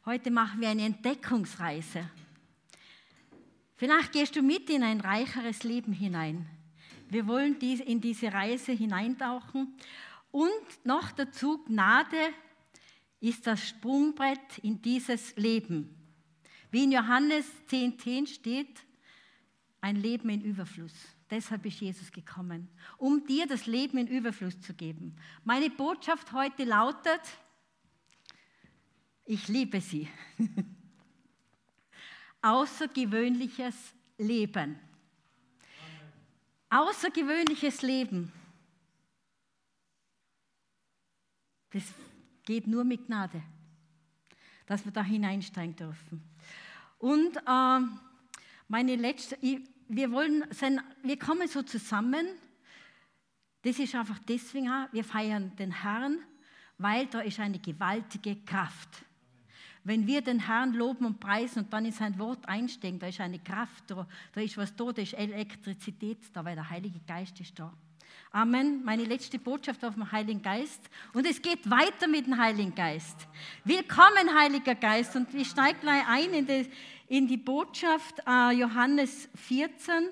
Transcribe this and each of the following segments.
Heute machen wir eine Entdeckungsreise. Vielleicht gehst du mit in ein reicheres Leben hinein. Wir wollen in diese Reise hineintauchen. Und noch dazu, Gnade ist das Sprungbrett in dieses Leben. Wie in Johannes 10,10 steht, ein Leben in Überfluss. Deshalb ist Jesus gekommen, um dir das Leben in Überfluss zu geben. Meine Botschaft heute lautet, ich liebe sie. Außergewöhnliches Leben. Außergewöhnliches Leben. Das geht nur mit Gnade, dass wir da hineinsteigen dürfen. Und wir kommen so zusammen, das ist einfach deswegen, wir feiern den Herrn, weil da ist eine gewaltige Kraft. Wenn wir den Herrn loben und preisen und dann in sein Wort einsteigen, da ist eine Kraft, da ist was da ist Elektrizität da, weil der Heilige Geist ist da. Amen. Meine letzte Botschaft auf den Heiligen Geist. Und es geht weiter mit dem Heiligen Geist. Willkommen, Heiliger Geist. Und ich steige gleich ein in die Botschaft Johannes 14.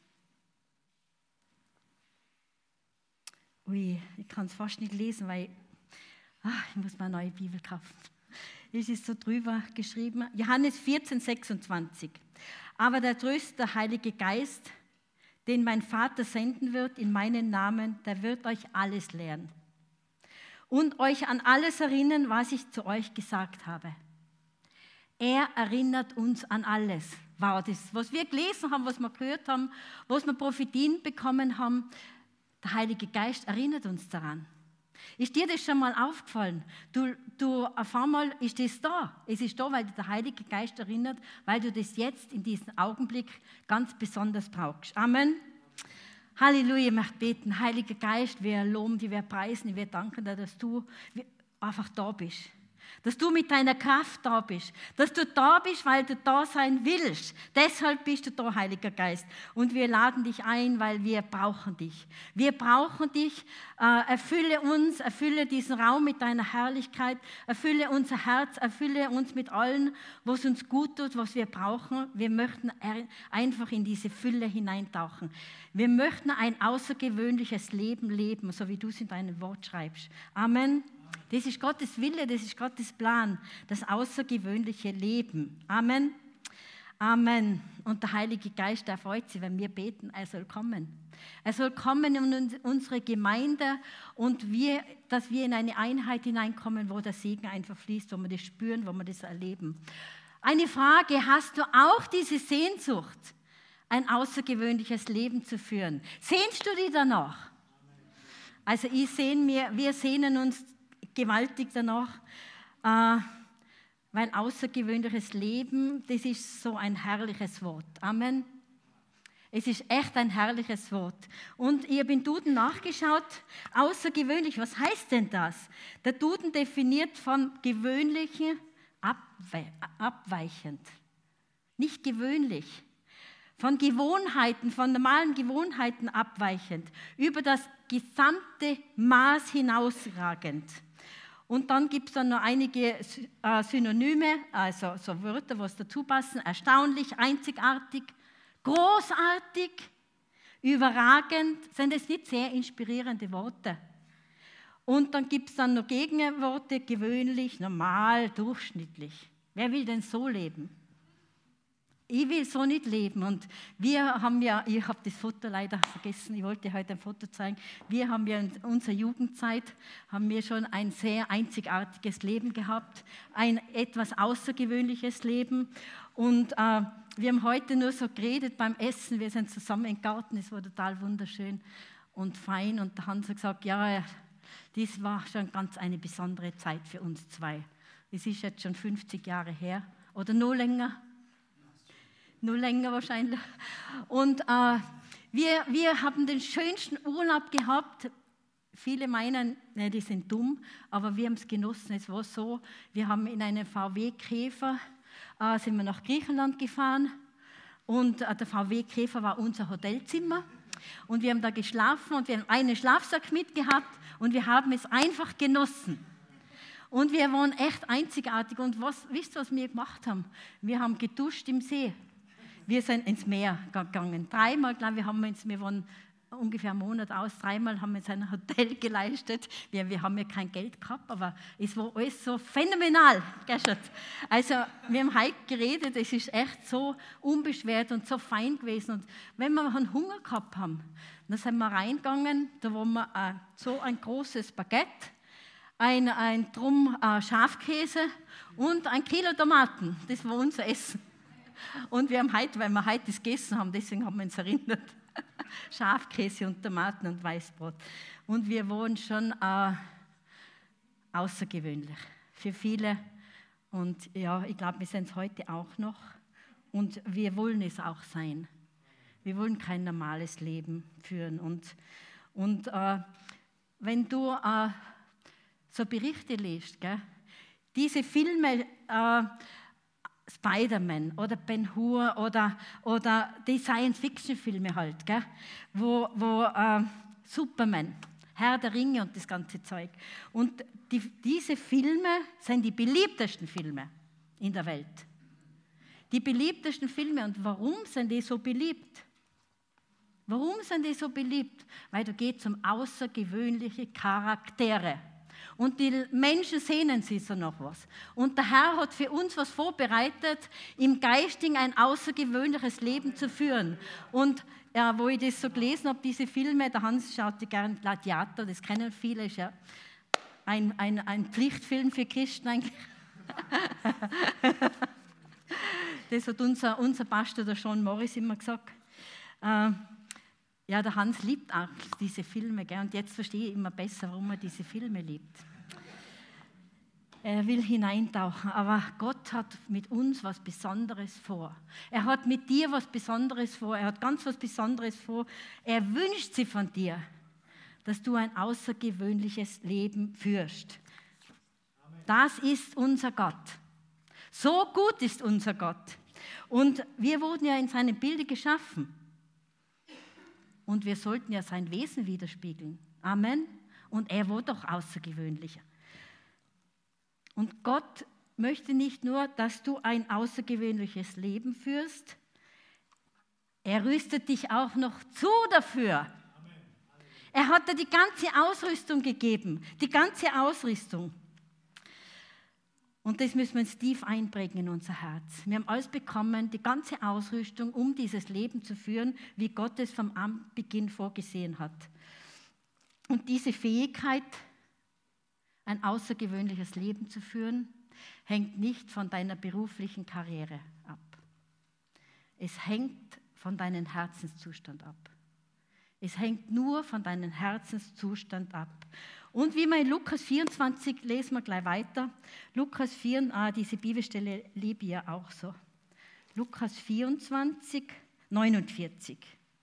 Ui, ich kann es fast nicht lesen, weil ich muss mal eine neue Bibel kaufen. Es ist so drüber geschrieben. Johannes 14, 26. Aber der Tröster, Heilige Geist, den mein Vater senden wird in meinen Namen, der wird euch alles lehren und euch an alles erinnern, was ich zu euch gesagt habe. Er erinnert uns an alles. Wow, das, was wir gelesen haben, was wir gehört haben, was wir Prophetien bekommen haben, der Heilige Geist erinnert uns daran. Ist dir das schon mal aufgefallen? Du auf einmal ist das da. Es ist da, weil der Heilige Geist erinnert, weil du das jetzt in diesem Augenblick ganz besonders brauchst. Amen. Halleluja, ich möchte beten. Heiliger Geist, wir loben dich, wir preisen dich, wir danken dir, dass du einfach da bist. Dass du mit deiner Kraft da bist. Dass du da bist, weil du da sein willst. Deshalb bist du da, Heiliger Geist. Und wir laden dich ein, weil wir brauchen dich. Wir brauchen dich. Erfülle diesen Raum mit deiner Herrlichkeit. Erfülle unser Herz. Erfülle uns mit allem, was uns gut tut, was wir brauchen. Wir möchten einfach in diese Fülle hineintauchen. Wir möchten ein außergewöhnliches Leben leben, so wie du es in deinem Wort schreibst. Amen. Das ist Gottes Wille, das ist Gottes Plan, das außergewöhnliche Leben. Amen. Amen. Und der Heilige Geist, der freut sich, wenn wir beten, er soll kommen. Er soll kommen in unsere Gemeinde und dass wir in eine Einheit hineinkommen, wo der Segen einfach fließt, wo wir das spüren, wo wir das erleben. Eine Frage, hast du auch diese Sehnsucht, ein außergewöhnliches Leben zu führen? Sehnst du dich danach? Also wir sehnen uns gewaltig danach, weil außergewöhnliches Leben, das ist so ein herrliches Wort. Amen. Es ist echt ein herrliches Wort. Und ich habe im Duden nachgeschaut, außergewöhnlich, was heißt denn das? Der Duden definiert von gewöhnlichen abweichend, nicht gewöhnlich. Von Gewohnheiten, von normalen Gewohnheiten abweichend, über das gesamte Maß hinausragend. Und dann gibt es dann noch einige Synonyme, also so Wörter, was dazu passen. Erstaunlich, einzigartig, großartig, überragend. Sind das nicht sehr inspirierende Worte? Und dann gibt es dann noch Gegenworte, gewöhnlich, normal, durchschnittlich. Wer will denn so leben? Ich will so nicht leben. Und wir haben ja, ich habe das Foto leider vergessen, ich wollte heute ein Foto zeigen. Wir haben ja in unserer Jugendzeit schon ein sehr einzigartiges Leben gehabt, ein etwas außergewöhnliches Leben. Und wir haben heute nur so geredet beim Essen, wir sind zusammen im Garten, es war total wunderschön und fein. Und da haben sie gesagt, ja, das war schon ganz eine besondere Zeit für uns zwei. Es ist jetzt schon 50 Jahre her oder noch länger. Nur länger wahrscheinlich. Und wir haben den schönsten Urlaub gehabt. Viele meinen, ne, die sind dumm, aber wir haben es genossen. Es war so, wir haben in einem VW Käfer, sind wir nach Griechenland gefahren und der VW Käfer war unser Hotelzimmer und wir haben da geschlafen und wir haben einen Schlafsack mitgehabt und wir haben es einfach genossen. Und wir waren echt einzigartig. Und wisst ihr, was wir gemacht haben? Wir haben geduscht im See. Wir sind ins Meer gegangen. 3-mal, glaube ich, wir waren ungefähr einen Monat aus, 3-mal haben wir uns ein Hotel geleistet. Wir haben ja kein Geld gehabt, aber es war alles so phänomenal. Also wir haben heute geredet, es ist echt so unbeschwert und so fein gewesen. Und wenn wir einen Hunger gehabt haben, dann sind wir reingegangen, da waren wir so ein großes Baguette, ein Drum Schafkäse und 1 Kilo Tomaten. Das war unser Essen. Und wir haben heute, weil wir heute das gegessen haben, deswegen haben wir uns erinnert, Schafkäse und Tomaten und Weißbrot. Und wir waren schon außergewöhnlich für viele. Und ja, ich glaube, wir sind es heute auch noch. Und wir wollen es auch sein. Wir wollen kein normales Leben führen. Und wenn du so Berichte liest, gell, diese Filme, Spider-Man oder Ben-Hur oder die Science-Fiction-Filme halt, gell? Wo Superman, Herr der Ringe und das ganze Zeug. Und diese Filme sind die beliebtesten Filme in der Welt. Die beliebtesten Filme. Und warum sind die so beliebt? Warum sind die so beliebt? Weil da geht es um außergewöhnliche Charaktere. Und die Menschen sehnen sich so nach was. Und der Herr hat für uns was vorbereitet, im Geistigen ein außergewöhnliches Leben zu führen. Und ja, wo ich das so gelesen habe, diese Filme, der Hans schaute gern Gladiator, das kennen viele, ist ja ein Pflichtfilm für Christen eigentlich. Das hat unser Pastor, der Sean Morris, immer gesagt. Ja, der Hans liebt auch diese Filme, gell? Und jetzt verstehe ich immer besser, warum er diese Filme liebt. Er will hineintauchen, aber Gott hat mit uns was Besonderes vor. Er hat mit dir was Besonderes vor, er hat ganz was Besonderes vor. Er wünscht sich von dir, dass du ein außergewöhnliches Leben führst. Das ist unser Gott. So gut ist unser Gott. Und wir wurden ja in seinem Bilde geschaffen. Und wir sollten ja sein Wesen widerspiegeln. Amen. Und er war doch außergewöhnlicher. Und Gott möchte nicht nur, dass du ein außergewöhnliches Leben führst, er rüstet dich auch noch zu dafür. Amen. Er hat dir die ganze Ausrüstung gegeben, die ganze Ausrüstung. Und das müssen wir uns tief einprägen in unser Herz. Wir haben alles bekommen, die ganze Ausrüstung, um dieses Leben zu führen, wie Gott es vom Anbeginn vorgesehen hat. Und diese Fähigkeit, ein außergewöhnliches Leben zu führen, hängt nicht von deiner beruflichen Karriere ab. Es hängt von deinem Herzenszustand ab. Es hängt nur von deinem Herzenszustand ab. Und wie wir in Lukas 24, lesen wir gleich weiter. Lukas 4, diese Bibelstelle liebe ich ja auch so. Lukas 24, 49.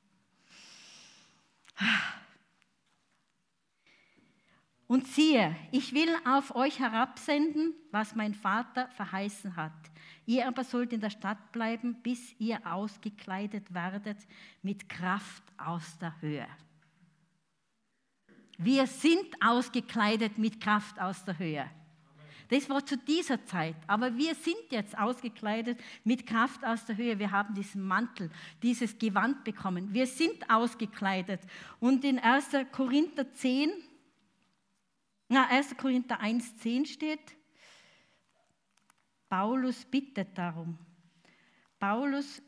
Und siehe, ich will auf euch herabsenden, was mein Vater verheißen hat. Ihr aber sollt in der Stadt bleiben, bis ihr ausgekleidet werdet mit Kraft aus der Höhe. Wir sind ausgekleidet mit Kraft aus der Höhe. Das war zu dieser Zeit. Aber wir sind jetzt ausgekleidet mit Kraft aus der Höhe. Wir haben diesen Mantel, dieses Gewand bekommen. Wir sind ausgekleidet. Und in 1. Korinther 1,10 steht, Paulus bittet darum. 1.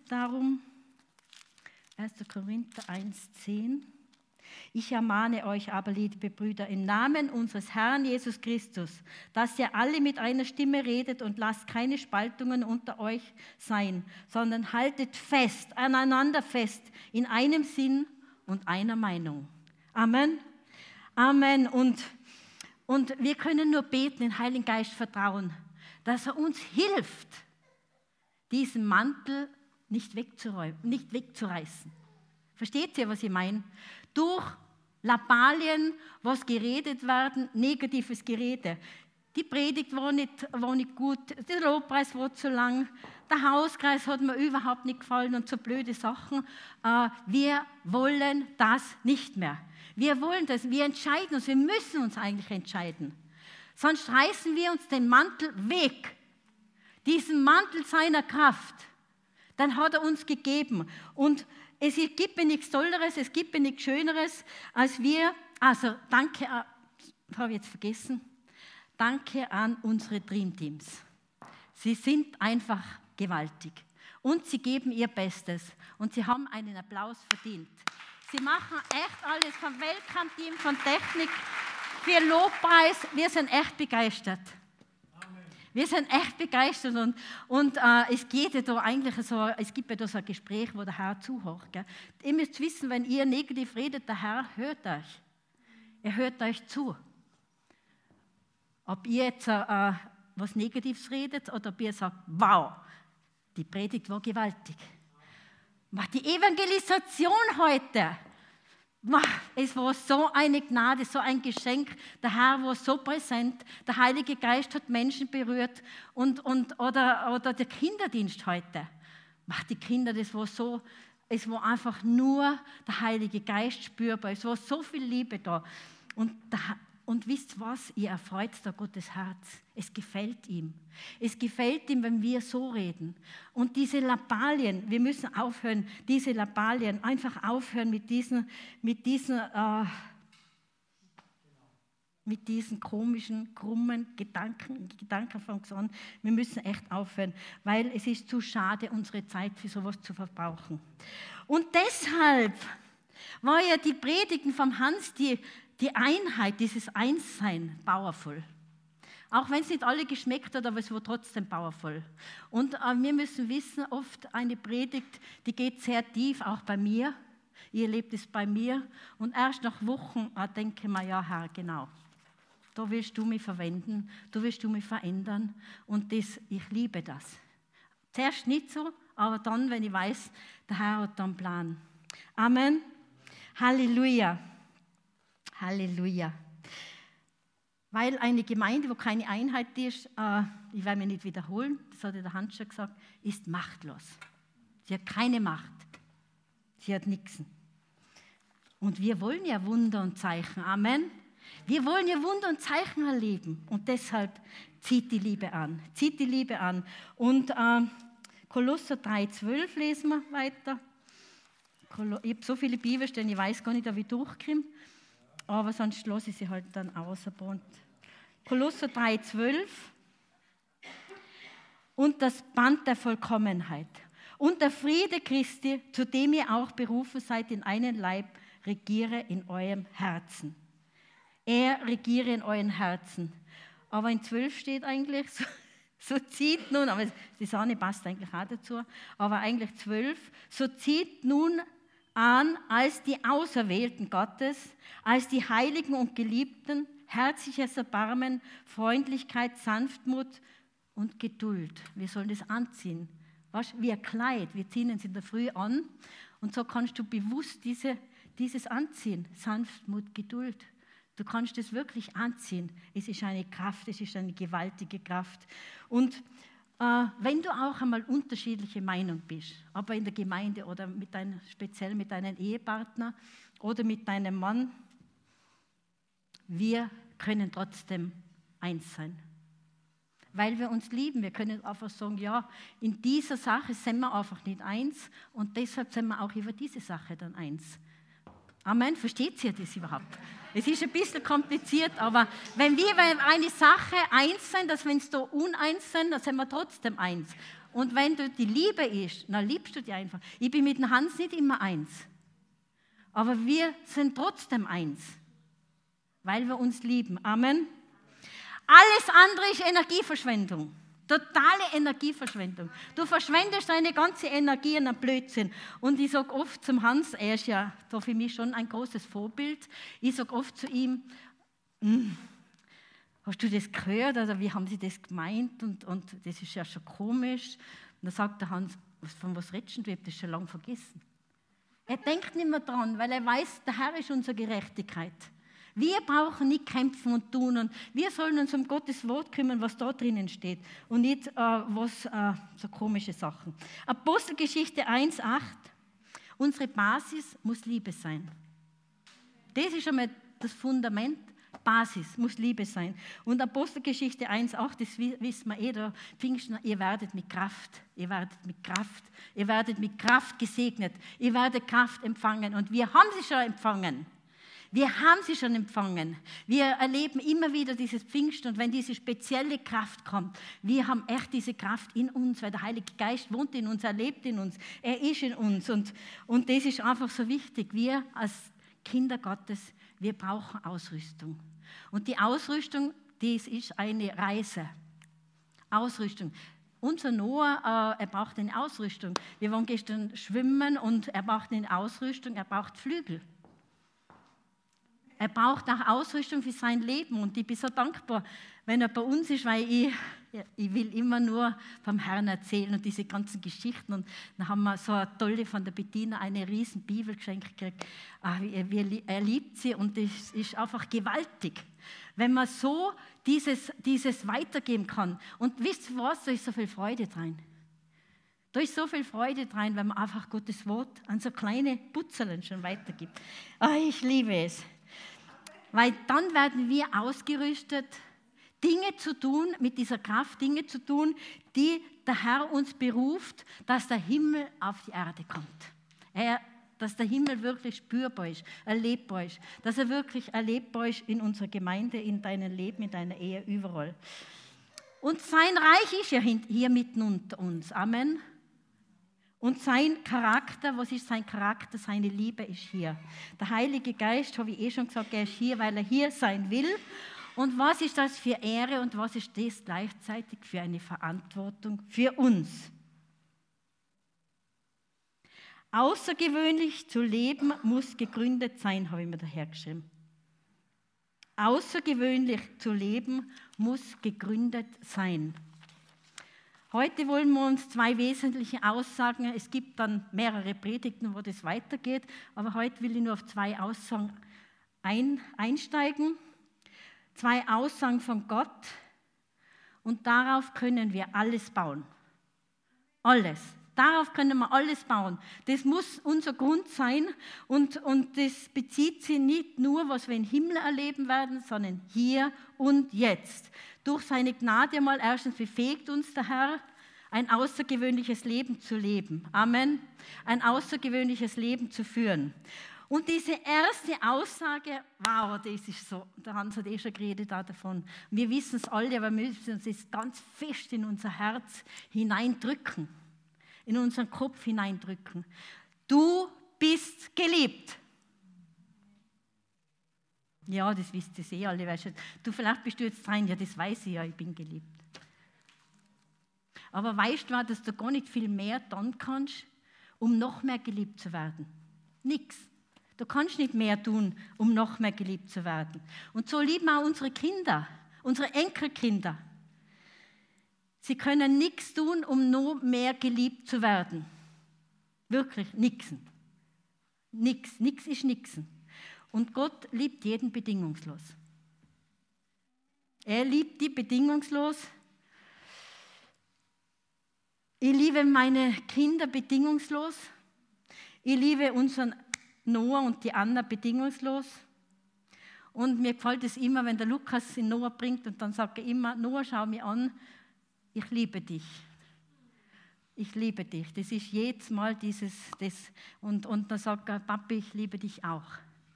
Korinther 1,10. Ich ermahne euch aber, liebe Brüder, im Namen unseres Herrn Jesus Christus, dass ihr alle mit einer Stimme redet und lasst keine Spaltungen unter euch sein, sondern haltet fest, aneinander fest, in einem Sinn und einer Meinung. Amen. Amen. Und wir können nur beten, den Heiligen Geist vertrauen, dass er uns hilft, diesen Mantel nicht wegzureißen. Versteht ihr, was ich meine? Durch Lappalien, was geredet werden, negatives Gerede. Die Predigt war nicht gut, der Lobpreis war zu lang, der Hauskreis hat mir überhaupt nicht gefallen und so blöde Sachen. Wir wollen das nicht mehr. Wir wollen das, wir entscheiden uns, wir müssen uns eigentlich entscheiden. sonst reißen wir uns den Mantel weg. Diesen Mantel seiner Kraft, dann hat er uns gegeben. Und es gibt mir nichts Tolleres, es gibt mir nichts Schöneres, als wir, also danke, habe ich jetzt vergessen, danke an unsere Dreamteams. Sie sind einfach gewaltig und sie geben ihr Bestes und sie haben einen Applaus verdient. Sie machen echt alles vom Weltkampfteam, von Technik, für Lobpreis. Wir sind echt begeistert. Amen. Wir sind echt begeistert und es geht ja da eigentlich so, es gibt ja da so ein Gespräch, wo der Herr zuhört. Gell? Ihr müsst wissen, wenn ihr negativ redet, der Herr hört euch. Er hört euch zu. Ob ihr jetzt was Negatives redet oder ob ihr sagt, wow, die Predigt war gewaltig. Die Evangelisation heute, es war so eine Gnade, so ein Geschenk. Der Herr war so präsent, der Heilige Geist hat Menschen berührt oder der Kinderdienst heute. Die Kinder, das war so, es war einfach nur der Heilige Geist spürbar. Es war so viel Liebe da. Und wisst was, ihr erfreut da Gottes Herz. Es gefällt ihm. Es gefällt ihm, wenn wir so reden. Und diese Lappalien, wir müssen aufhören, diese Lappalien, einfach aufhören mit diesen komischen, krummen Gedankenfunktionen. Wir müssen echt aufhören, weil es ist zu schade, unsere Zeit für sowas zu verbrauchen. Und deshalb war ja die Predigten vom Hans, die Einheit, dieses Einssein, powerful. Auch wenn es nicht alle geschmeckt hat, aber es war trotzdem powerful. Und wir müssen wissen, oft eine Predigt, die geht sehr tief, auch bei mir. Ihr erlebt es bei mir. Und erst nach Wochen denke ich mir, ja Herr, genau. Da willst du mich verwenden, da willst du mich verändern. Und ich liebe das. Zuerst nicht so, aber dann, wenn ich weiß, der Herr hat da einen Plan. Amen. Halleluja. Halleluja. Weil eine Gemeinde, wo keine Einheit ist, ich werde mich nicht wiederholen, das hat der Hans schon gesagt, ist machtlos. Sie hat keine Macht. Sie hat nichts. Und wir wollen ja Wunder und Zeichen. Amen. Wir wollen ja Wunder und Zeichen erleben. Und deshalb zieht die Liebe an. Zieht die Liebe an. Und Kolosser 3,12 lesen wir weiter. Ich habe so viele Bibelstellen, ich weiß gar nicht, ob ich durchkomme. Aber sonst lasse ich sie halt dann aus. Kolosser 3,12. Und das Band der Vollkommenheit. Und der Friede Christi, zu dem ihr auch berufen seid, in einen Leib, regiere in eurem Herzen. Er regiere in euren Herzen. Aber in 12 steht eigentlich, so zieht nun, aber die Sahne passt eigentlich auch dazu, aber eigentlich 12, so zieht nun an als die Auserwählten Gottes, als die Heiligen und Geliebten, herzliches Erbarmen, Freundlichkeit, Sanftmut und Geduld. Wir sollen das anziehen. Weißt, wie ein Kleid, wir ziehen es in der Früh an und so kannst du bewusst dieses anziehen. Sanftmut, Geduld. Du kannst es wirklich anziehen. Es ist eine Kraft, es ist eine gewaltige Kraft. Und wenn du auch einmal unterschiedliche Meinung bist, aber in der Gemeinde oder speziell mit deinem Ehepartner oder mit deinem Mann, wir können trotzdem eins sein. Weil wir uns lieben. Wir können einfach sagen, ja, in dieser Sache sind wir einfach nicht eins und deshalb sind wir auch über diese Sache dann eins. Amen, versteht ihr das überhaupt? Es ist ein bisschen kompliziert, aber wenn wir bei einer Sache eins sind, dass wenn es da uneins sind, dann sind wir trotzdem eins. Und wenn du die Liebe ist, dann liebst du die einfach. Ich bin mit dem Hans nicht immer eins, aber wir sind trotzdem eins, weil wir uns lieben. Amen. Alles andere ist Energieverschwendung. Totale Energieverschwendung. Du verschwendest deine ganze Energie in einen Blödsinn. Und ich sage oft zum Hans, er ist ja da für mich schon ein großes Vorbild, ich sage oft zu ihm, hast du das gehört oder wie haben sie das gemeint und das ist ja schon komisch. Und dann sagt der Hans, von was redest du, ich habe das schon lange vergessen. Er denkt nicht mehr dran, weil er weiß, der Herr ist unsere Gerechtigkeit. Wir brauchen nicht kämpfen und tun und wir sollen uns um Gottes Wort kümmern, was da drinnen steht und nicht so komische Sachen. Apostelgeschichte 1,8. Unsere Basis muss Liebe sein. Das ist einmal das Fundament. Basis muss Liebe sein. Und Apostelgeschichte 1,8, das wissen wir da Pfingsten, ihr werdet mit Kraft gesegnet, ihr werdet Kraft empfangen. Und wir haben sie schon empfangen. Wir erleben immer wieder dieses Pfingsten und wenn diese spezielle Kraft kommt, wir haben echt diese Kraft in uns, weil der Heilige Geist wohnt in uns, er lebt in uns, er ist in uns und das ist einfach so wichtig. Wir als Kinder Gottes, wir brauchen Ausrüstung. Und die Ausrüstung, das ist eine Reise. Ausrüstung. Unser Noah, er braucht eine Ausrüstung. Wir waren gestern schwimmen und er braucht eine Ausrüstung, er braucht Flügel. Er braucht auch Ausrüstung für sein Leben und ich bin so dankbar, wenn er bei uns ist, weil ich will immer nur vom Herrn erzählen und diese ganzen Geschichten und dann haben wir so eine tolle von der Bettina eine riesen Bibel geschenkt gekriegt. Er liebt sie und das ist einfach gewaltig, wenn man so dieses weitergeben kann. Und wisst ihr was, da ist so viel Freude drin. Da ist so viel Freude drin, wenn man einfach Gottes Wort an so kleine Putzerlen schon weitergibt. Ich liebe es. Weil dann werden wir ausgerüstet, Dinge zu tun, mit dieser Kraft Dinge zu tun, die der Herr uns beruft, dass der Himmel auf die Erde kommt. Dass der Himmel wirklich spürbar ist, erlebbar ist. Dass er wirklich erlebbar ist in unserer Gemeinde, in deinem Leben, in deiner Ehe, überall. Und sein Reich ist ja hier mitten unter uns. Amen. Und sein Charakter, was ist sein Charakter? Seine Liebe ist hier. Der Heilige Geist, habe ich schon gesagt, er ist hier, weil er hier sein will. Und was ist das für Ehre und was ist das gleichzeitig für eine Verantwortung für uns? Außergewöhnlich zu leben muss gegründet sein, habe ich mir daher geschrieben. Außergewöhnlich zu leben muss gegründet sein. Heute wollen wir uns zwei wesentliche Aussagen, es gibt dann mehrere Predigten, wo das weitergeht, aber heute will ich nur auf zwei Aussagen einsteigen. Zwei Aussagen von Gott und darauf können wir alles bauen. Alles. Darauf können wir alles bauen. Das muss unser Grund sein und das bezieht sich nicht nur, was wir im Himmel erleben werden, sondern hier und jetzt. Durch seine Gnade mal erstens befähigt uns der Herr, ein außergewöhnliches Leben zu leben. Amen. Ein außergewöhnliches Leben zu führen. Und diese erste Aussage, wow, das ist so, der Hans hat schon geredet davon. Wir wissen es alle, aber wir müssen uns das ganz fest in unser Herz hineindrücken, in unseren Kopf hineindrücken. Du bist geliebt. Ja, das wisst ihr alle. Weißt du, vielleicht bist du jetzt dran, ja, das weiß ich ja, ich bin geliebt. Aber weißt du, dass du gar nicht viel mehr tun kannst, um noch mehr geliebt zu werden? Nichts. Du kannst nicht mehr tun, um noch mehr geliebt zu werden. Und so lieben auch unsere Kinder, unsere Enkelkinder. Sie können nichts tun, um noch mehr geliebt zu werden. Wirklich, nix. Nix ist nix. Und Gott liebt jeden bedingungslos. Er liebt die bedingungslos. Ich liebe meine Kinder bedingungslos. Ich liebe unseren Noah und die Anna bedingungslos. Und mir gefällt es immer, wenn der Lukas den Noah bringt und dann sagt er immer, Noah, schau mich an, ich liebe dich. Ich liebe dich. Das ist jedes Mal dieses, das. Und dann sagt er, Papi, ich liebe dich auch.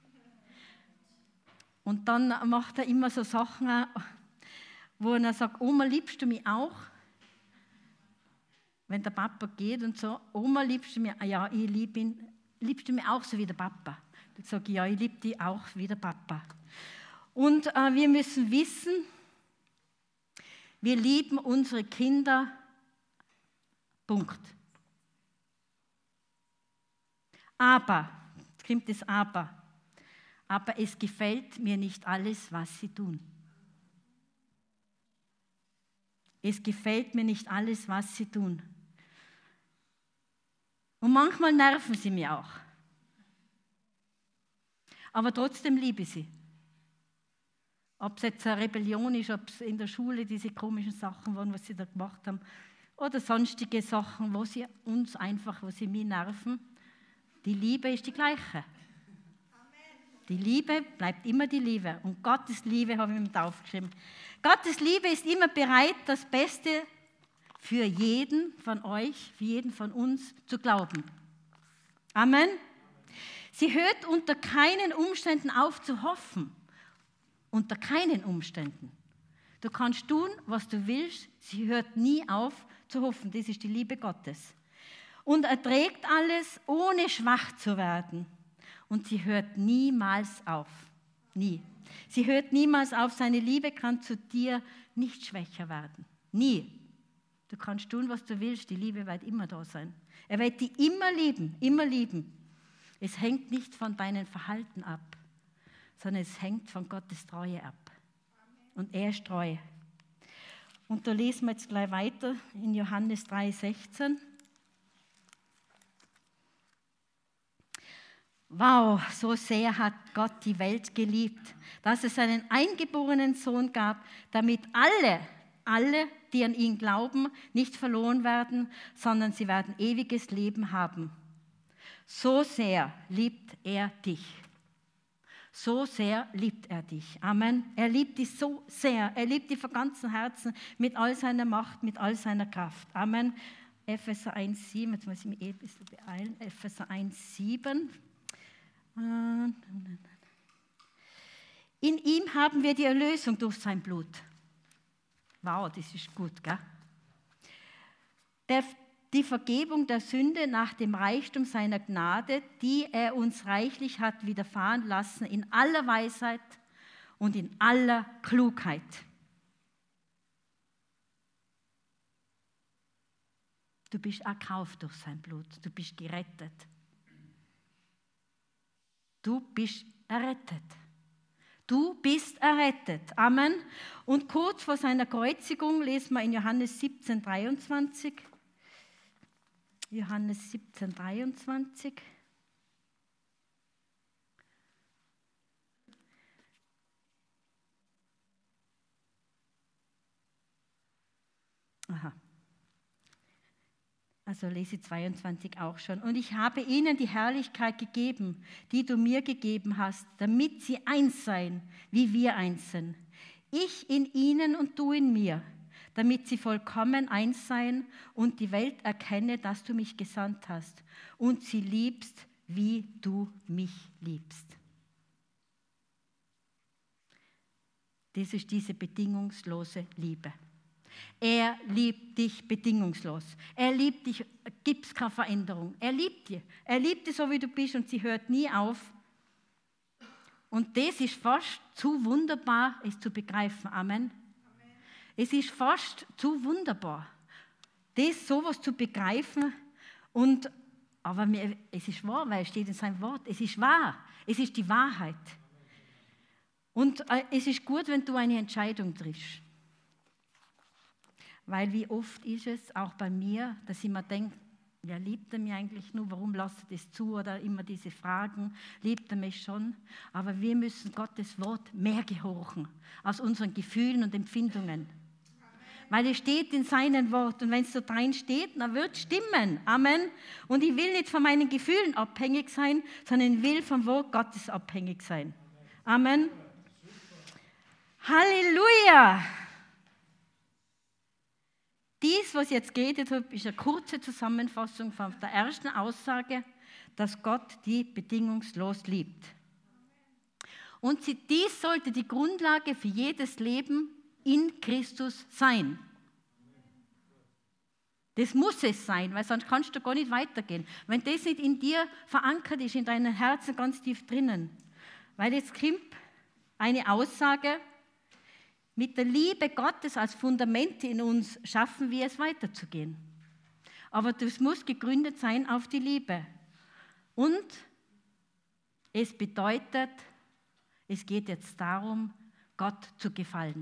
Und dann macht er immer so Sachen, wo er sagt, Oma, liebst du mich auch? Wenn der Papa geht und so, Oma, liebst du mich? Ja, ich liebe ihn. Liebst du mich auch so wie der Papa? Dann sage ich, ja, ich liebe dich auch wie der Papa. Und wir müssen wissen, wir lieben unsere Kinder, Punkt. Aber, jetzt kommt das Aber es gefällt mir nicht alles, was sie tun. Es gefällt mir nicht alles, was sie tun. Und manchmal nerven sie mich auch. Aber trotzdem liebe ich sie. Ob es jetzt eine Rebellion ist, ob es in der Schule diese komischen Sachen waren, was sie da gemacht haben, oder sonstige Sachen, wo sie mich nerven. Die Liebe ist die gleiche. Die Liebe bleibt immer die Liebe. Und Gottes Liebe habe ich mir da aufgeschrieben. Gottes Liebe ist immer bereit, das Beste für jeden von euch, für jeden von uns zu glauben. Amen. Sie hört unter keinen Umständen auf zu hoffen. Unter keinen Umständen. Du kannst tun, was du willst. Sie hört nie auf zu hoffen. Das ist die Liebe Gottes. Und erträgt alles, ohne schwach zu werden. Und sie hört niemals auf. Nie. Sie hört niemals auf. Seine Liebe kann zu dir nicht schwächer werden. Nie. Du kannst tun, was du willst. Die Liebe wird immer da sein. Er wird dich immer lieben. Immer lieben. Es hängt nicht von deinem Verhalten ab, sondern es hängt von Gottes Treue ab. Und er ist treu. Und da lesen wir jetzt gleich weiter in Johannes 3,16. Wow, so sehr hat Gott die Welt geliebt, dass es seinen eingeborenen Sohn gab, damit alle, die an ihn glauben, nicht verloren werden, sondern sie werden ewiges Leben haben. So sehr liebt er dich. So sehr liebt er dich. Amen. Er liebt dich so sehr. Er liebt dich von ganzem Herzen, mit all seiner Macht, mit all seiner Kraft. Amen. Epheser 1,7. Jetzt muss ich mich ein bisschen beeilen. Epheser 1,7. In ihm haben wir die Erlösung durch sein Blut. Wow, das ist gut, gell? Die Vergebung der Sünde nach dem Reichtum seiner Gnade, die er uns reichlich hat widerfahren lassen, in aller Weisheit und in aller Klugheit. Du bist erkauft durch sein Blut, du bist gerettet. Du bist errettet. Du bist errettet. Amen. Und kurz vor seiner Kreuzigung lesen wir in Johannes 17,23. Johannes 17,23. Aha. Also lese 22 auch schon. Und ich habe ihnen die Herrlichkeit gegeben, die du mir gegeben hast, damit sie eins seien, wie wir eins sind. Ich in ihnen und du in mir, damit sie vollkommen eins seien und die Welt erkenne, dass du mich gesandt hast und sie liebst, wie du mich liebst. Das ist diese bedingungslose Liebe. Er liebt dich bedingungslos. Er liebt dich, gibt es keine Veränderung. Er liebt dich. Er liebt dich so, wie du bist und sie hört nie auf. Und das ist fast zu wunderbar, es zu begreifen. Amen. Es ist fast zu wunderbar, das sowas zu begreifen. Aber es ist wahr, weil es steht in seinem Wort. Es ist wahr. Es ist die Wahrheit. Und es ist gut, wenn du eine Entscheidung triffst. Weil wie oft ist es, auch bei mir, dass ich mir denke, ja, liebt er mich eigentlich nur? Warum lasst er das zu? Oder immer diese Fragen, liebt er mich schon? Aber wir müssen Gottes Wort mehr gehorchen, aus unseren Gefühlen und Empfindungen. Weil es steht in seinem Wort und wenn es so drin steht, dann wird es stimmen. Amen. Und ich will nicht von meinen Gefühlen abhängig sein, sondern ich will vom Wort Gottes abhängig sein. Amen. Halleluja. Dies, was ich jetzt geredet habe, ist eine kurze Zusammenfassung von der ersten Aussage, dass Gott die bedingungslos liebt. Und dies sollte die Grundlage für jedes Leben in Christus sein. Das muss es sein, weil sonst kannst du gar nicht weitergehen. Wenn das nicht in dir verankert ist, in deinem Herzen ganz tief drinnen. Weil jetzt kommt eine Aussage, mit der Liebe Gottes als Fundament in uns schaffen wir es weiterzugehen. Aber das muss gegründet sein auf die Liebe. Und es bedeutet, es geht jetzt darum, Gott zu gefallen.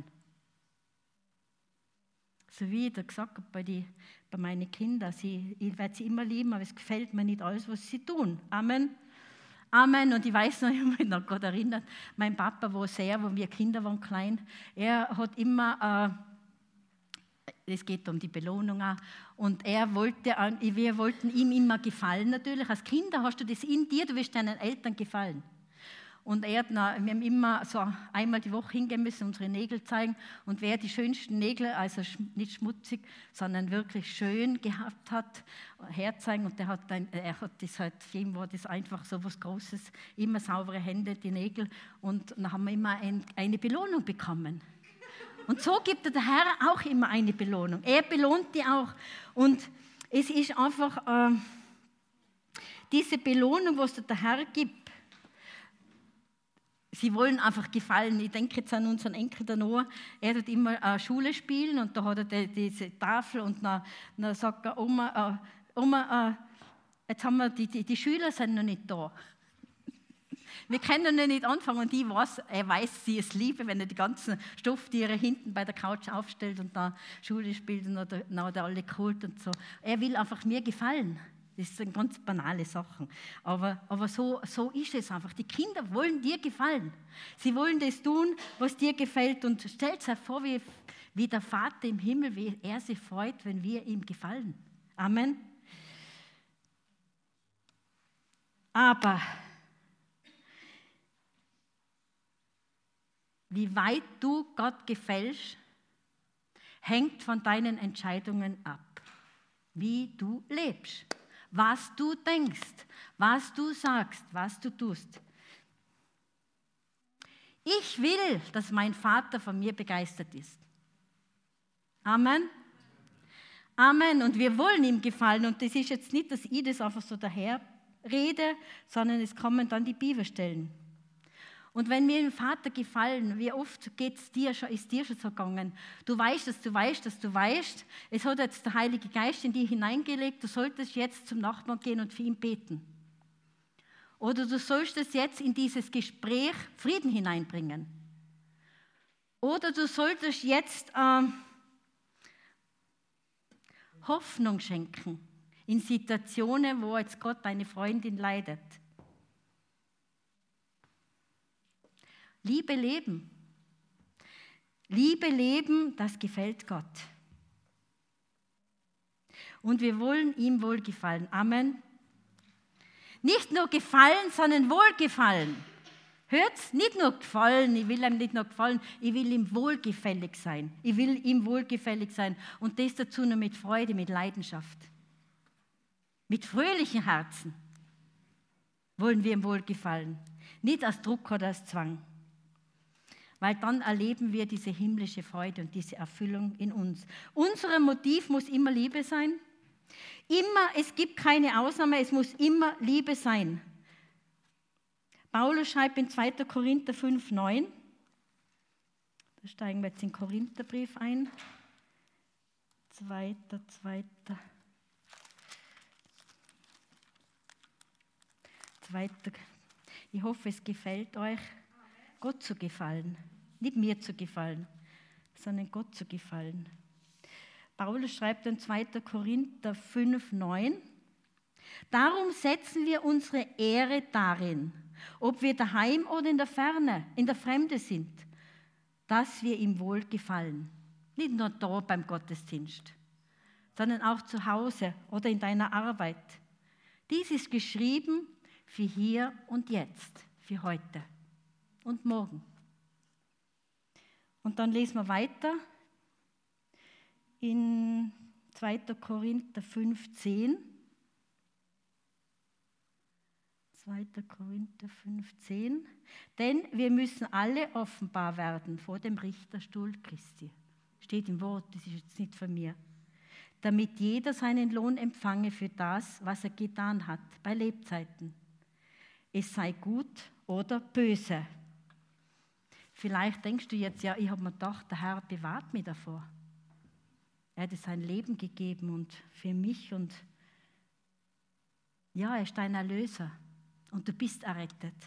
So wie ich da gesagt habe bei meinen Kindern, ich werde sie immer lieben, aber es gefällt mir nicht alles, was sie tun. Amen. Amen. Und ich weiß noch, ich habe mich noch gerade erinnert, mein Papa wo wir Kinder waren klein, er hat immer, es geht um die Belohnung auch, und wir wollten ihm immer gefallen natürlich. Als Kinder hast du das in dir, du willst deinen Eltern gefallen. Und wir haben immer so einmal die Woche hingehen müssen, unsere Nägel zeigen. Und wer die schönsten Nägel, also nicht schmutzig, sondern wirklich schön gehabt hat, herzeigen. Und er hat das halt, für ihn war das einfach so was Großes, immer saubere Hände, die Nägel. Und dann haben wir immer eine Belohnung bekommen. Und so gibt der Herr auch immer eine Belohnung. Er belohnt die auch. Und es ist einfach diese Belohnung, was der Herr gibt. Sie wollen einfach gefallen. Ich denke jetzt an unseren Enkel, der Noah. Er hat immer Schule spielen und da hat er diese Tafel und dann sagt er, Oma, jetzt haben wir, die Schüler sind noch nicht da. Wir können noch nicht anfangen und er weiß, sie es liebe, wenn er die ganzen Stofftiere hinten bei der Couch aufstellt und da Schule spielt und dann hat er alle geholt und so. Er will einfach mir gefallen. Das sind ganz banale Sachen. Aber so ist es einfach. Die Kinder wollen dir gefallen. Sie wollen das tun, was dir gefällt. Und stellt euch vor, wie der Vater im Himmel, wie er sich freut, wenn wir ihm gefallen. Amen. Aber wie weit du Gott gefällst, hängt von deinen Entscheidungen ab. Wie du lebst. Was du denkst, was du sagst, was du tust. Ich will, dass mein Vater von mir begeistert ist. Amen. Amen. Und wir wollen ihm gefallen. Und das ist jetzt nicht, dass ich das einfach so daher rede, sondern es kommen dann die Bibelstellen. Und wenn wir dem Vater gefallen, wie oft ist dir schon so gegangen? Du weißt, dass du weißt, dass du weißt. Es hat jetzt der Heilige Geist in dich hineingelegt, du solltest jetzt zum Nachbarn gehen und für ihn beten. Oder du sollst es jetzt in dieses Gespräch Frieden hineinbringen. Oder du solltest jetzt Hoffnung schenken in Situationen, wo jetzt Gott deine Freundin leidet. Liebe leben. Liebe leben, das gefällt Gott. Und wir wollen ihm wohlgefallen. Amen. Nicht nur gefallen, sondern wohlgefallen. Hört's? Nicht nur gefallen, ich will ihm nicht nur gefallen, ich will ihm wohlgefällig sein. Ich will ihm wohlgefällig sein. Und das dazu nur mit Freude, mit Leidenschaft. Mit fröhlichen Herzen wollen wir ihm wohlgefallen. Nicht als Druck oder als Zwang. Weil dann erleben wir diese himmlische Freude und diese Erfüllung in uns. Unser Motiv muss immer Liebe sein. Immer, es gibt keine Ausnahme, es muss immer Liebe sein. Paulus schreibt in 2. Korinther 5,9. Da steigen wir jetzt in den Korintherbrief ein. 2. Ich hoffe, es gefällt euch. Gott zu gefallen. Nicht mir zu gefallen, sondern Gott zu gefallen. Paulus schreibt in 2. Korinther 5,9: Darum setzen wir unsere Ehre darin, ob wir daheim oder in der Ferne, in der Fremde sind, dass wir ihm wohl gefallen. Nicht nur da beim Gottesdienst, sondern auch zu Hause oder in deiner Arbeit. Dies ist geschrieben für hier und jetzt, für heute und morgen. Und dann lesen wir weiter in 2. Korinther 5,10. 2. Korinther 5,10. Denn wir müssen alle offenbar werden vor dem Richterstuhl Christi. Steht im Wort, das ist jetzt nicht von mir. Damit jeder seinen Lohn empfange für das, was er getan hat bei Lebzeiten. Es sei gut oder böse. Vielleicht denkst du jetzt, ja, ich habe mir gedacht, der Herr bewahrt mich davor. Er hat sein Leben gegeben und für mich und ja, er ist dein Erlöser und du bist errettet.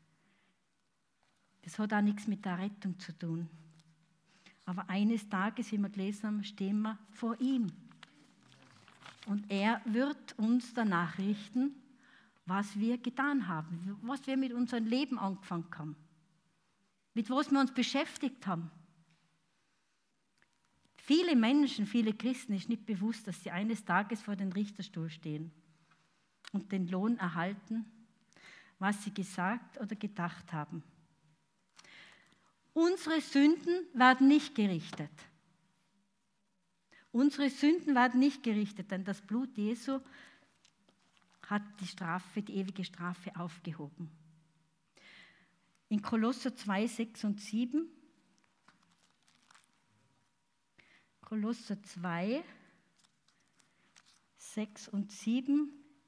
Das hat auch nichts mit der Rettung zu tun. Aber eines Tages, wie wir gelesen haben, stehen wir vor ihm. Und er wird uns danach richten, was wir getan haben, was wir mit unserem Leben angefangen haben, mit was wir uns beschäftigt haben. Viele Menschen, viele Christen ist nicht bewusst, dass sie eines Tages vor dem Richterstuhl stehen und den Lohn erhalten, was sie gesagt oder gedacht haben. Unsere Sünden werden nicht gerichtet. Unsere Sünden werden nicht gerichtet, denn das Blut Jesu hat die ewige Strafe aufgehoben. In Kolosser 2, 6 und 7. Kolosser 2, 6 und 7.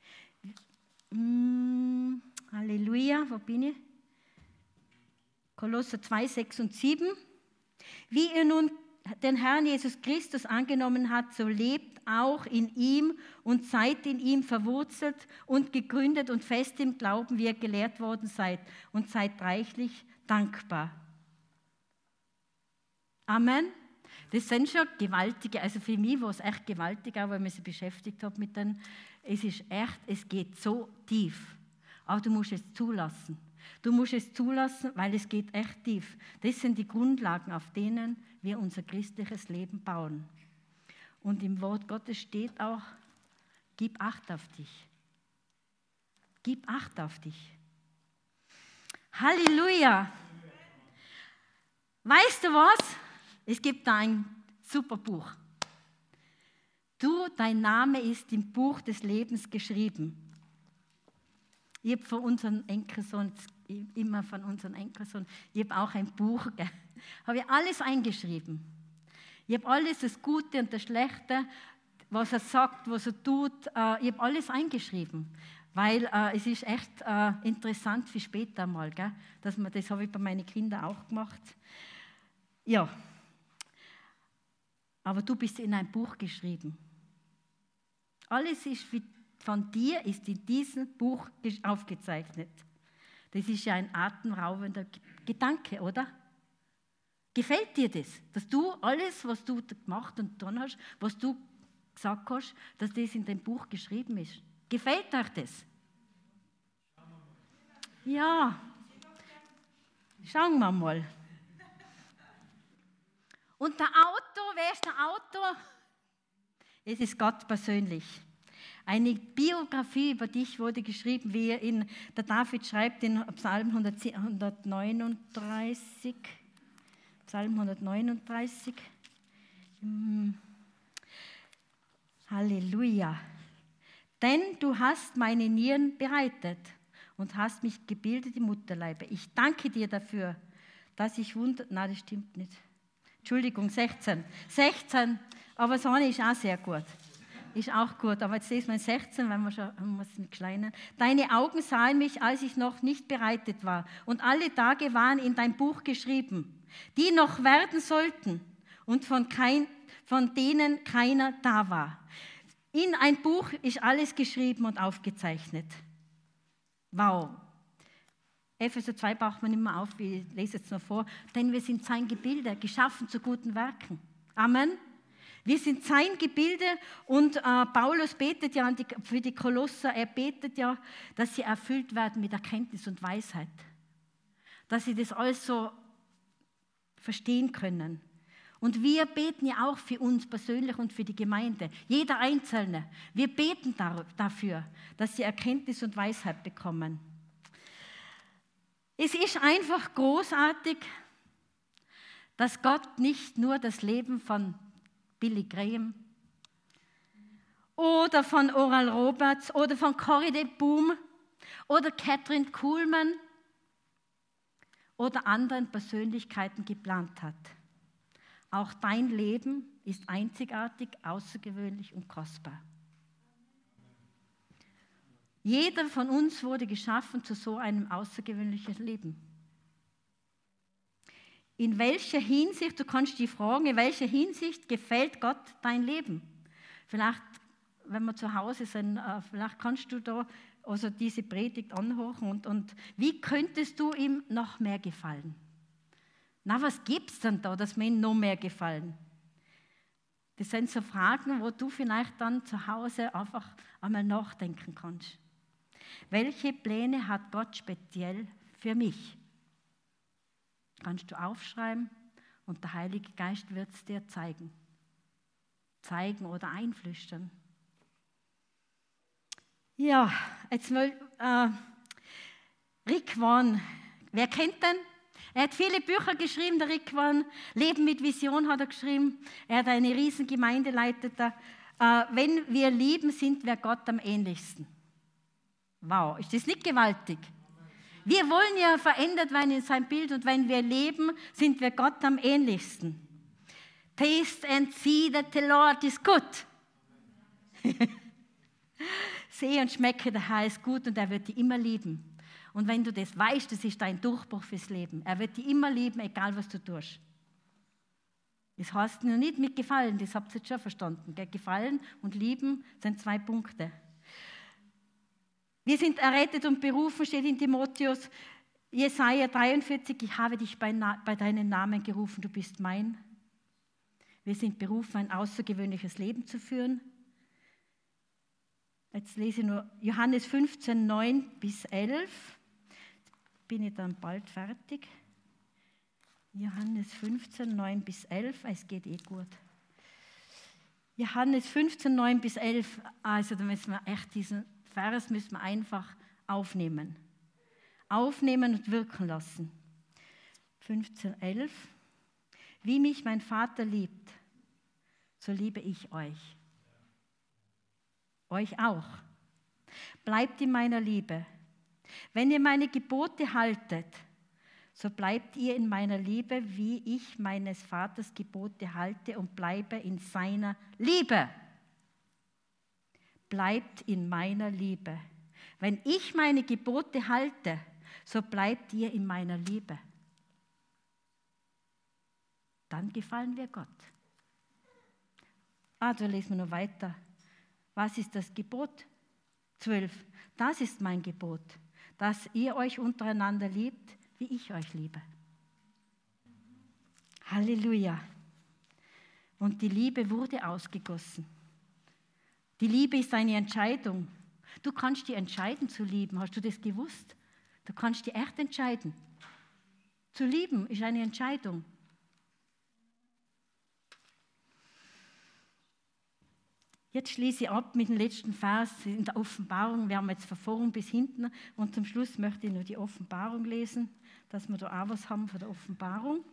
Halleluja, wo bin ich? Kolosser 2, 6 und 7. Wie ihr nun den Herrn Jesus Christus angenommen habt, so lebt auch in ihm und seid in ihm verwurzelt und gegründet und fest im Glauben, wie ihr gelehrt worden seid, und seid reichlich dankbar. Amen. Das sind schon gewaltige, also für mich war es echt gewaltig, auch weil man sich beschäftigt hat mit den, es ist echt, es geht so tief. Aber du musst es zulassen. Du musst es zulassen, weil es geht echt tief. Das sind die Grundlagen, auf denen wir unser christliches Leben bauen. Und im Wort Gottes steht auch, gib Acht auf dich. Gib Acht auf dich. Halleluja! Weißt du was? Es gibt da ein super Buch. Dein Name ist im Buch des Lebens geschrieben. Ich habe von unserem Enkelsohn, immer von unserem Enkelsohn, ich habe auch ein Buch, habe ich alles eingeschrieben. Ich habe alles, das Gute und das Schlechte, was er sagt, was er tut, ich habe alles eingeschrieben. Weil es ist echt interessant für später mal, gell? Das habe ich bei meinen Kindern auch gemacht. Ja, aber du bist in ein Buch geschrieben. Alles ist von dir ist in diesem Buch aufgezeichnet. Das ist ja ein atemberaubender Gedanke, oder? Gefällt dir das? Dass du alles, was du gemacht und getan hast, was du gesagt hast, dass das in dem Buch geschrieben ist? Gefällt euch das? Ja, schauen wir mal. Und der Autor, wer ist der Autor? Es ist Gott persönlich. Eine Biografie über dich wurde geschrieben, wie der David schreibt in Psalm 139. Psalm 139. Halleluja. Denn du hast meine Nieren bereitet und hast mich gebildet im Mutterleibe. Ich danke dir dafür, dass ich Nein, das stimmt nicht. Entschuldigung, 16. 16, aber so eine ist auch sehr gut. Ist auch gut, aber jetzt lesen wir 16, wenn wir schon einen kleinen. Deine Augen sahen mich, als ich noch nicht bereitet war. Und alle Tage waren in dein Buch geschrieben, die noch werden sollten und von denen keiner da war. In ein Buch ist alles geschrieben und aufgezeichnet. Wow. Epheser 2 braucht man nicht mehr auf, ich lese jetzt noch vor. Denn wir sind sein Gebilde, geschaffen zu guten Werken. Amen. Wir sind sein Gebilde und Paulus betet ja für die Kolosser, er betet ja, dass sie erfüllt werden mit Erkenntnis und Weisheit. Dass sie das alles so verstehen können. Und wir beten ja auch für uns persönlich und für die Gemeinde. Jeder Einzelne. Wir beten dafür, dass sie Erkenntnis und Weisheit bekommen. Es ist einfach großartig, dass Gott nicht nur das Leben von Billy Graham oder von Oral Roberts oder von Corrie de Boom oder Catherine Kuhlman oder anderen Persönlichkeiten geplant hat. Auch dein Leben ist einzigartig, außergewöhnlich und kostbar. Jeder von uns wurde geschaffen zu so einem außergewöhnlichen Leben. In welcher Hinsicht, du kannst dich fragen, in welcher Hinsicht gefällt Gott dein Leben? Vielleicht, wenn wir zu Hause sind, vielleicht kannst du da also diese Predigt anhören und wie könntest du ihm noch mehr gefallen? Na, was gibt es denn da, dass mir ihm noch mehr gefallen? Das sind so Fragen, wo du vielleicht dann zu Hause einfach einmal nachdenken kannst. Welche Pläne hat Gott speziell für mich? Kannst du aufschreiben und der Heilige Geist wird es dir zeigen. Zeigen oder einflüstern. Ja, jetzt Rick Warren, wer kennt den? Er hat viele Bücher geschrieben, der Rick Warren. Leben mit Vision hat er geschrieben. Er hat eine riesen Gemeinde leitet da. Wenn wir lieben, sind wir Gott am ähnlichsten. Wow, ist das nicht gewaltig? Wir wollen ja verändert werden in sein Bild und wenn wir leben, sind wir Gott am ähnlichsten. Taste and see that the Lord is good. Sehe und schmecke, der Herr ist gut und er wird dich immer lieben. Und wenn du das weißt, das ist dein Durchbruch fürs Leben. Er wird dich immer lieben, egal was du tust. Das heißt nur nicht mit Gefallen, das habt ihr jetzt schon verstanden. Gefallen und Lieben sind 2 Punkte. Wir sind errettet und berufen, steht in Timotheus, Jesaja 43, ich habe dich bei deinem Namen gerufen, du bist mein. Wir sind berufen, ein außergewöhnliches Leben zu führen. Jetzt lese ich nur Johannes 15, 9 bis 11. Bin ich dann bald fertig. Johannes 15, 9 bis 11. Es geht gut. Johannes 15, 9 bis 11. Also da müssen wir echt diesen Vers müssen wir einfach aufnehmen. Aufnehmen und wirken lassen. 15, 11. Wie mich mein Vater liebt, so liebe ich euch. Euch auch. Bleibt in meiner Liebe. Wenn ihr meine Gebote haltet, so bleibt ihr in meiner Liebe, wie ich meines Vaters Gebote halte und bleibe in seiner Liebe. Bleibt in meiner Liebe. Wenn ich meine Gebote halte, so bleibt ihr in meiner Liebe. Dann gefallen wir Gott. Da lesen wir noch weiter. Was ist das Gebot? 12. Das ist mein Gebot, dass ihr euch untereinander liebt, wie ich euch liebe. Halleluja. Und die Liebe wurde ausgegossen. Die Liebe ist eine Entscheidung. Du kannst dich entscheiden zu lieben. Hast du das gewusst? Du kannst dich echt entscheiden. Zu lieben ist eine Entscheidung. Jetzt schließe ich ab mit dem letzten Vers in der Offenbarung. Wir haben jetzt von vorn bis hinten und zum Schluss möchte ich nur die Offenbarung lesen, dass wir da auch was haben von der Offenbarung.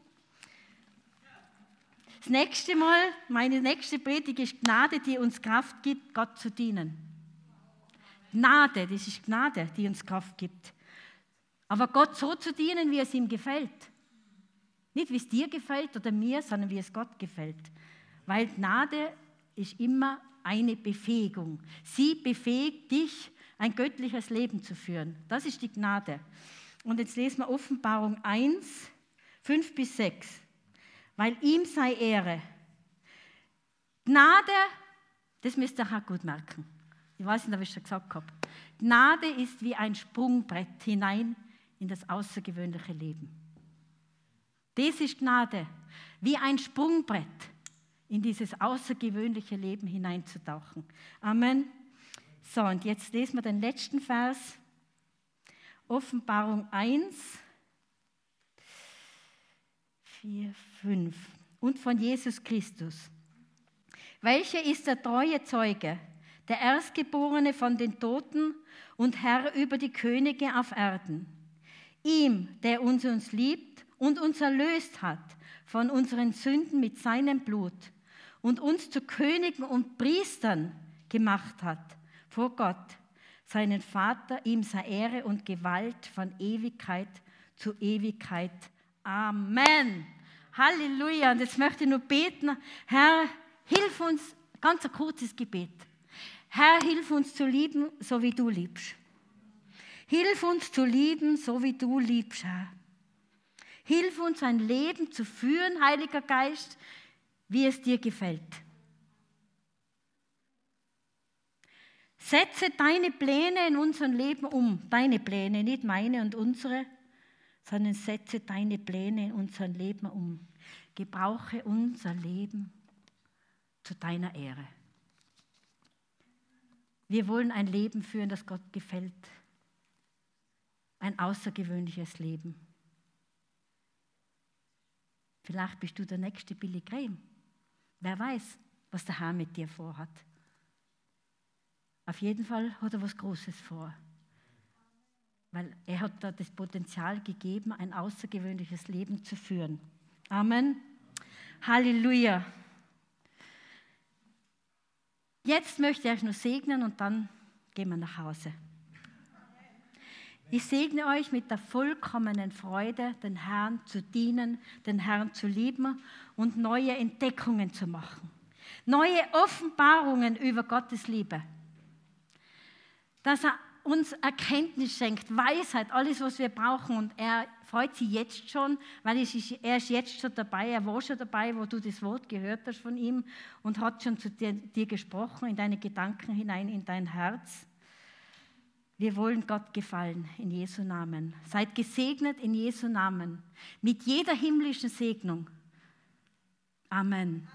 Das nächste Mal, meine nächste Predigt ist Gnade, die uns Kraft gibt, Gott zu dienen. Gnade, das ist Gnade, die uns Kraft gibt. Aber Gott so zu dienen, wie es ihm gefällt. Nicht, wie es dir gefällt oder mir, sondern wie es Gott gefällt. Weil Gnade ist immer eine Befähigung. Sie befähigt dich, ein göttliches Leben zu führen. Das ist die Gnade. Und jetzt lesen wir Offenbarung 1, 5 bis 6. Weil ihm sei Ehre. Gnade, das müsst ihr auch gut merken. Ich weiß nicht, ob ich es schon gesagt habe. Gnade ist wie ein Sprungbrett hinein in das außergewöhnliche Leben. Das ist Gnade, wie ein Sprungbrett in dieses außergewöhnliche Leben hineinzutauchen. Amen. So, und jetzt lesen wir den letzten Vers. Offenbarung 1, 4, 5. Und von Jesus Christus. Welcher ist der treue Zeuge, der Erstgeborene von den Toten und Herr über die Könige auf Erden? Ihm, der uns liebt und uns erlöst hat von unseren Sünden mit seinem Blut und uns zu Königen und Priestern gemacht hat vor Gott, seinen Vater, ihm sei Ehre und Gewalt von Ewigkeit zu Ewigkeit. Amen. Halleluja. Und jetzt möchte ich nur beten, Herr, hilf uns, ganz ein kurzes Gebet. Herr, hilf uns zu lieben, so wie du liebst. Hilf uns zu lieben, so wie du liebst, Herr. Hilf uns, ein Leben zu führen, Heiliger Geist, wie es dir gefällt. Setze deine Pläne in unserem Leben um. Deine Pläne, nicht meine und unsere, sondern setze deine Pläne in unserem Leben um. Gebrauche unser Leben zu deiner Ehre. Wir wollen ein Leben führen, das Gott gefällt. Ein außergewöhnliches Leben. Vielleicht bist du der nächste Billy Graham. Wer weiß, was der Herr mit dir vorhat. Auf jeden Fall hat er was Großes vor. weil er hat da das Potenzial gegeben, ein außergewöhnliches Leben zu führen. Amen. Halleluja. Jetzt möchte ich euch nur segnen und dann gehen wir nach Hause. Ich segne euch mit der vollkommenen Freude, den Herrn zu dienen, den Herrn zu lieben und neue Entdeckungen zu machen. Neue Offenbarungen über Gottes Liebe. Dass er uns Erkenntnis schenkt, Weisheit, alles, was wir brauchen. Und er freut sich jetzt schon, weil er ist jetzt schon dabei, er war schon dabei, wo du das Wort gehört hast von ihm und hat schon zu dir gesprochen, in deine Gedanken hinein, in dein Herz. Wir wollen Gott gefallen, in Jesu Namen. Seid gesegnet in Jesu Namen, mit jeder himmlischen Segnung. Amen.